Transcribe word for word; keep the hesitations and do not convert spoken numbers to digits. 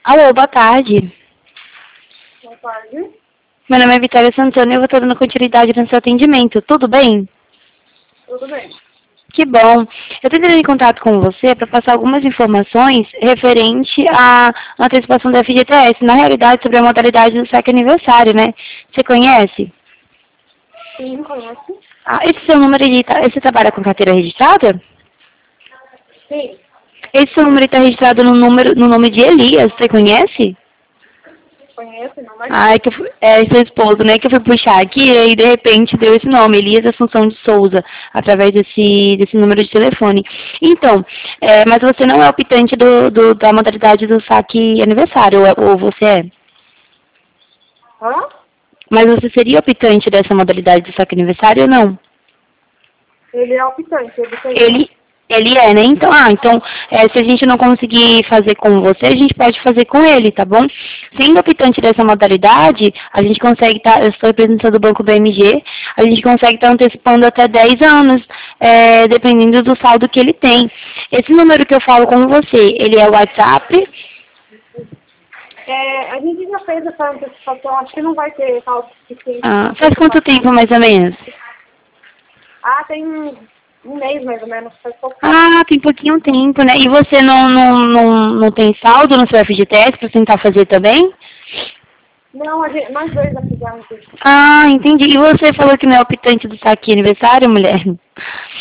Alô, boa tarde. Boa tarde. Meu nome é Vitória Santana e eu vou estar dando continuidade no seu atendimento. Tudo bem? Tudo bem. Que bom. Eu estou entrando em contato com você para passar algumas informações referente à antecipação do F G T S. Na realidade, sobre a modalidade do saque aniversário, né? Você conhece? Sim, conhece? Ah, esse seu número, ele tá, você trabalha com carteira registrada? Sim, Esse seu número está registrado no, número, no nome de Elias. Você conhece? conhece, não vai Ah, é que eu fui- é seu esposo, né? Que eu fui puxar aqui e aí de repente deu esse nome, Elias Assunção de Souza, através desse, desse número de telefone. Então, é, mas você não é optante do, do, da modalidade do saque aniversário, ou, é- ou você é? Hã? Mas você seria optante dessa modalidade do saque aniversário ou não? Ele é optante, ele tem. Ele, ele é, né? Então, ah, então, é, se a gente não conseguir fazer com você, a gente pode fazer com ele, tá bom? Sendo optante dessa modalidade, a gente consegue estar, eu sou representante do Banco B M G, a gente consegue estar antecipando até dez anos, é, dependendo do saldo que ele tem. Esse número que eu falo com você, ele é o WhatsApp? É, a gente já fez essa antecipação, acho que não vai ter saldo suficiente. Ah, faz quanto tempo, mais ou menos? Ah, tem um, um mês mais ou menos, faz pouco tempo. Ah, tem pouquinho tempo, né? E você não, não, não, não tem saldo no seu F G T S para tentar fazer também? Não, a gente, nós dois já fizemos isso. Ah, entendi. E você falou que não é optante do saque aniversário, mulher?